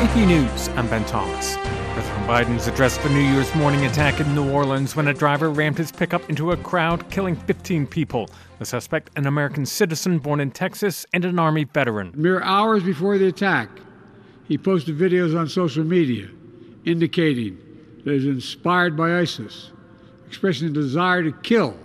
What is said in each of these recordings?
AP News, I'm Ben Thomas. President Biden's addressed the New Year's morning attack in New Orleans when a driver rammed his pickup into a crowd, killing 15 people. The suspect, an American citizen born in Texas and an Army veteran. Mere hours before the attack, he posted videos on social media indicating that he was inspired by ISIS, expressing a desire to kill.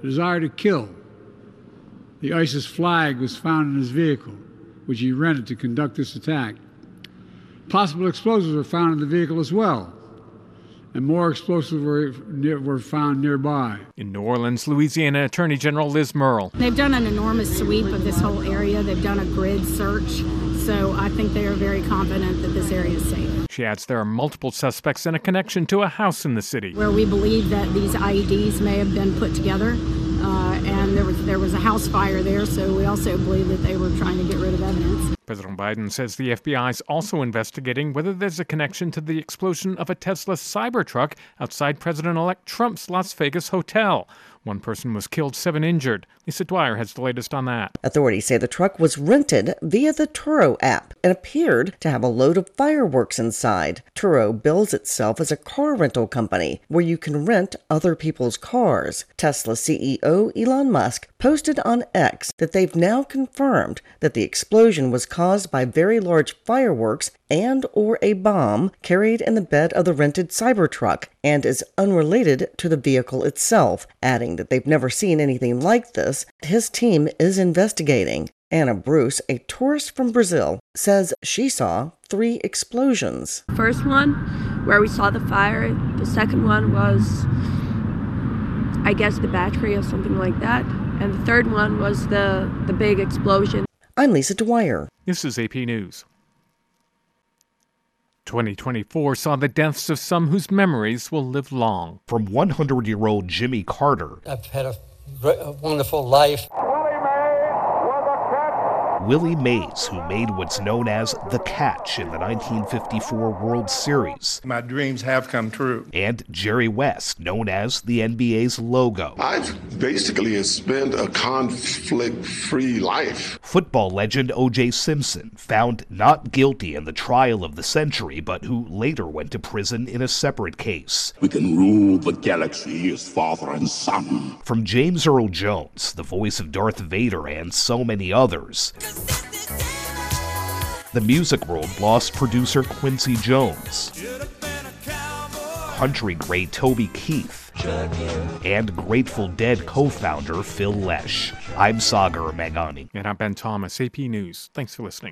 The ISIS flag was found in his vehicle, which he rented to conduct this attack. Possible explosives were found in the vehicle as well, and more explosives were found nearby. In New Orleans, Louisiana Attorney General Liz Murrill. They've done an enormous sweep of this whole area. They've done a grid search, so I think they are very confident that this area is safe. She adds there are multiple suspects and a connection to a house in the city, where we believe that these IEDs may have been put together, and there was a house fire there, so we also believe that they were trying to get rid of evidence. President Biden says the FBI is also investigating whether there's a connection to the explosion of a Tesla Cybertruck outside President-elect Trump's Las Vegas hotel. One person was killed, 7 injured. Lisa Dwyer has the latest on that. Authorities say the truck was rented via the Turo app and appeared to have a load of fireworks inside. Turo bills itself as a car rental company where you can rent other people's cars. Tesla CEO Elon Musk posted on X that they've now confirmed that the explosion was caused by very large fireworks and or a bomb carried in the bed of the rented Cybertruck and is unrelated to the vehicle itself, adding that they've never seen anything like this. His team is investigating. Anna Bruce, a tourist from Brazil, says she saw 3 explosions. First one, where we saw the fire. The second one was, I guess, the battery or something like that. And the third one was the big explosion. I'm Lisa Dwyer. This is AP News. 2024 saw the deaths of some whose memories will live long. From 100-year-old Jimmy Carter. I've had a wonderful life. Willie Mays, who made what's known as the catch in the 1954 World Series. My dreams have come true. And Jerry West, known as the NBA's logo. I've basically spent a conflict-free life. Football legend O.J. Simpson, found not guilty in the trial of the century, but who later went to prison in a separate case. We can rule the galaxy as father and son. From James Earl Jones, the voice of Darth Vader, and so many others. The music world lost producer Quincy Jones, country great Toby Keith, and Grateful Dead co-founder Phil Lesh. I'm Sagar Meghani. And I'm Ben Thomas, AP News. Thanks for listening.